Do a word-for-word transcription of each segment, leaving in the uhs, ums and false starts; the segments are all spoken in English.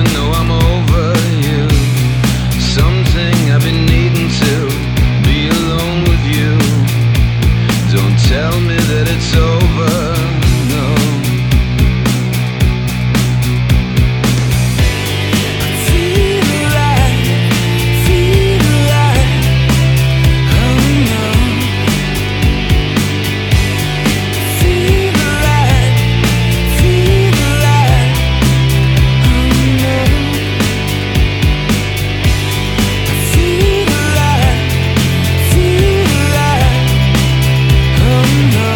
know I'm over you. Something I've been needing to be alone with you. Don't tell me that it's over, no. Feel alive, feel alive, oh no. Feel alive, feel alive, oh no. Feel alive, feel alive, oh no.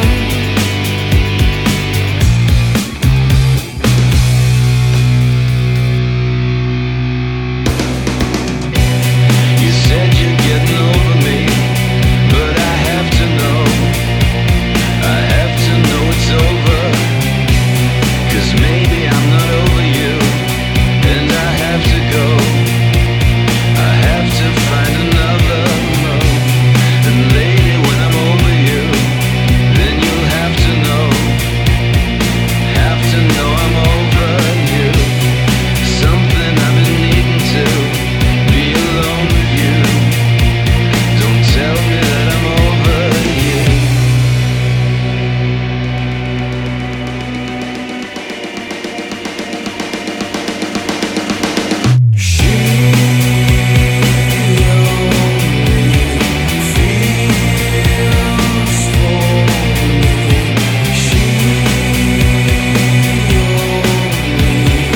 You said you're getting over me, but I have to know, I have to know it's over. 'Cause maybe I'm not over you, and I have to go. I have to find another love. And lady, when I'm over you, then you'll have to know, have to know I'm over you. Something I've been needing to be alone with you. Don't tell me that I'm over you. She only feels for me. She only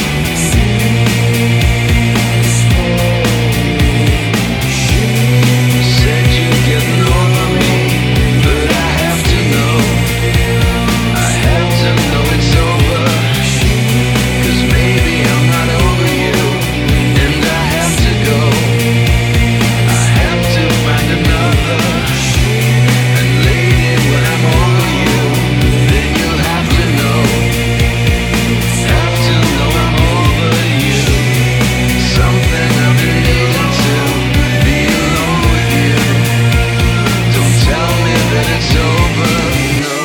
sees for me. She Said you're getting over me, but I have to know, I have to know it's over. 'Cause maybe I'm not over you, and I have to go. I have to find another. And lady, when I'm over you, then you'll have to know, have to know I'm over you. Something I've been needing to be alone with you. Don't tell me that it's over, no.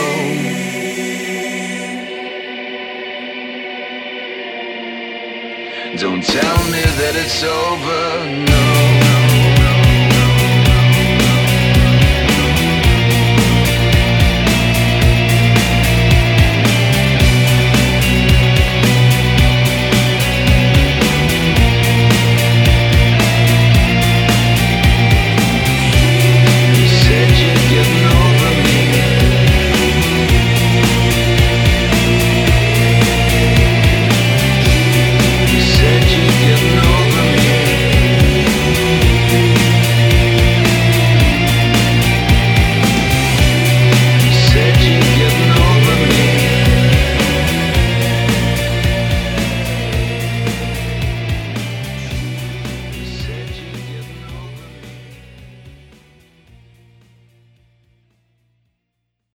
Don't tell me that it's over, no.